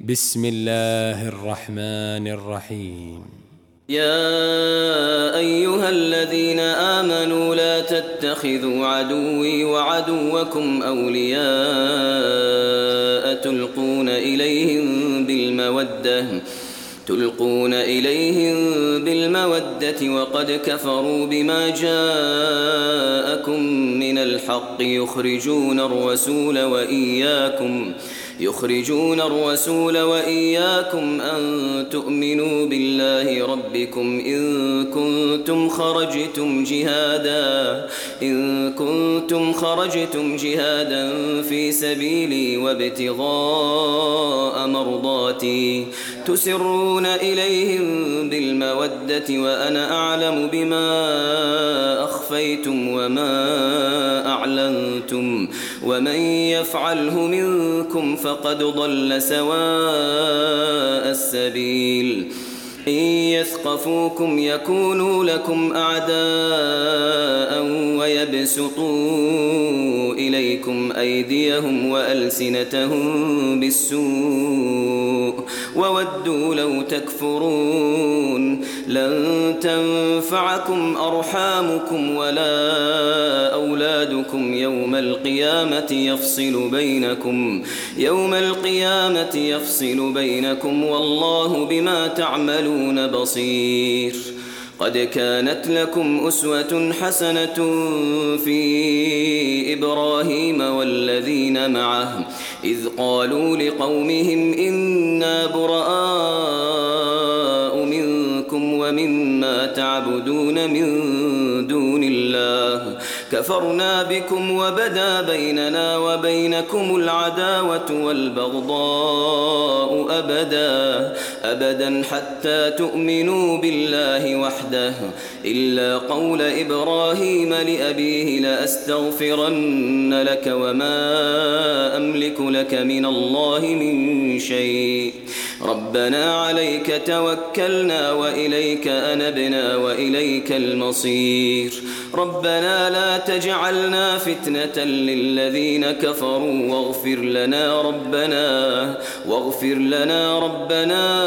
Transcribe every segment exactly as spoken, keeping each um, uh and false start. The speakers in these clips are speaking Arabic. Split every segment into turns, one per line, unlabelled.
بسم الله الرحمن الرحيم.
يا أيها الذين آمنوا لا تتخذوا عدوي وعدوكم أولياء تلقون إليهم بالمودة تلقون إليهم بالمودة وقد كفروا بما جاءكم من الحق يخرجون الرسول وإياكم يخرجون الرسول وإياكم أن تؤمنوا بالله ربكم إن كنتم خرجتم جهادا إن كنتم خرجتم جهادا في سبيلي وابتغاء مرضاتي تسرون إليهم بالمودة وأنا أعلم بما أخفيتم وما أعلنتم ومن يفعله منكم فقد ضل سواء السبيل إن يثقفوكم يكونوا لكم أعداء ويبسطوا إليكم أيديهم وألسنتهم بالسوء وودوا لو تكفرون لن تنفعكم أرحامكم ولا أولادكم يوم القيامة يفصل بينكم يوم القيامة يفصل بينكم والله بما تعملون بصير. قد كانت لكم أسوة حسنة في إبراهيم والذين معه إذ قالوا لقومهم إنا براء منكم ومما تعبدون من دون الله كفرنا بكم وبدا بيننا وبينكم العداوة والبغضاء أبدا أبدا حتى تؤمنوا بالله وحده إلا قول إبراهيم لأبيه لأستغفرن لك وما أملك لك من الله من شيء ربنا عليك توكلنا وإليك أنبنا وإليك المصير ربنا لا تجعلنا فتنة للذين كفروا واغفر لنا ربنا واغفر لنا ربنا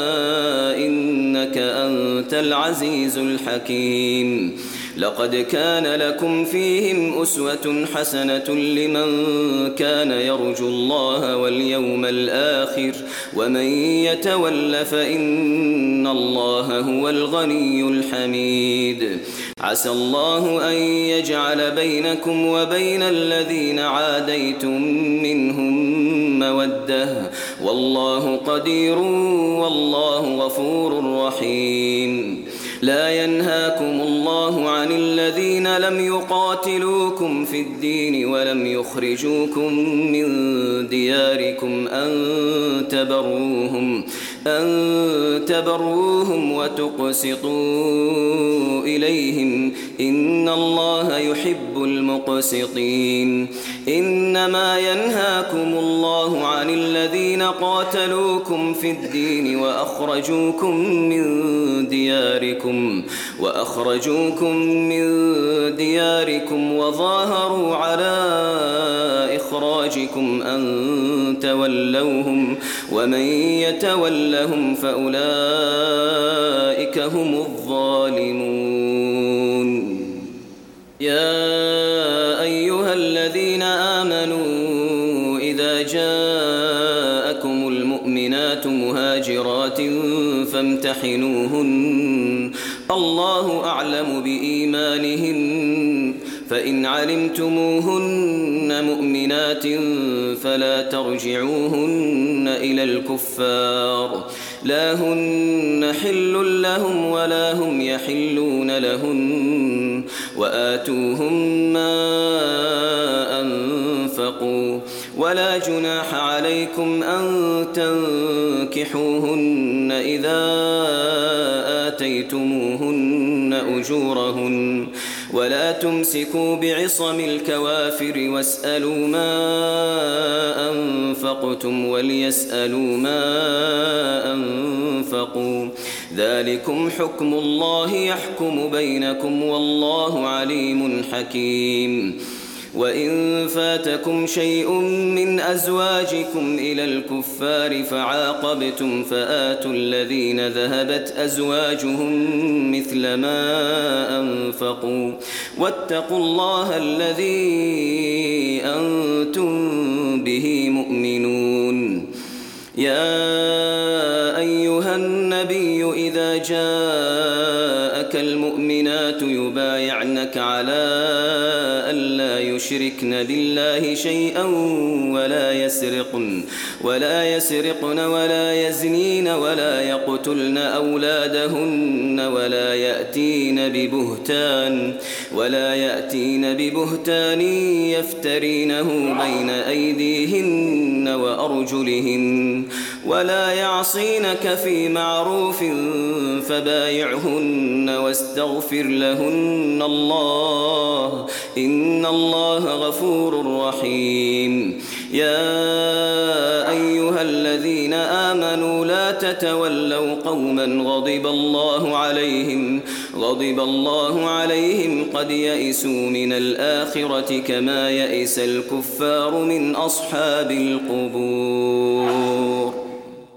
إنك أنت العزيز الحكيم. لقد كان لكم فيهم أسوة حسنة لمن كان يرجو الله واليوم الآخر ومن يتول فإن الله هو الغني الحميد. عسى الله أن يجعل بينكم وبين الذين عاديتم منهم مودة والله قدير والله غفور رحيم. لا ينهاكم الله عن الذين لم يقاتلوكم في الدين ولم يخرجوكم من دياركم أن تبروهم أن تبروهم وتقسطوا إليهم إن الله يحب المقسطين. إنما ينهاكم الله عن الذين قاتلوكم في الدين وأخرجوكم من دياركم وأخرجوكم من دياركم وظاهروا على إخراجكم أن تولوهم ومن يتولهم فأولئك هم الظالمون. يا أيها الذين آمنوا إذا جاءكم المؤمنات مهاجرات فامتحنوهن الله أعلم بإيمانهن فإن علمتموهن مؤمنات فلا ترجعوهن إلى الكفار لا هن حل لهم ولا هم يحلون لهن وآتوهم ما أنفقوا ولا جناح عليكم أن تنكحوهن إذا آتيتموهن أجورهن ولا تمسكوا بعصم الكوافر واسألوا ما أنفقتم وليسألوا ما أنفقوا ذلكم حكم الله يحكم بينكم والله عليم حكيم. وإن فاتكم شيء من أزواجكم إلى الكفار فعاقبتم فآتوا الذين ذهبت أزواجهم مثل ما أنفقوا واتقوا الله الذي أنتم به مؤمنون. يا أيها النبي إذا جاءك المؤمنات يبايعنك على ألا يشركن بالله شيئا ولا يسرقن ولا يسرقن ولا يزنين ولا يقتلن أولادهن ولا يأتين ببهتان ولا يأتين ببهتان يفترينه بين أيديهن وأرجلهن ولا يعصينك في معروف فبايعهن واستغفر لهن الله إن الله غفور رحيم. يا أيها الذين آمنوا لا تتولوا قوما غضب الله عليهم غضب الله عليهم قد يئسوا من الآخرة كما يئس الكفار من أصحاب القبور.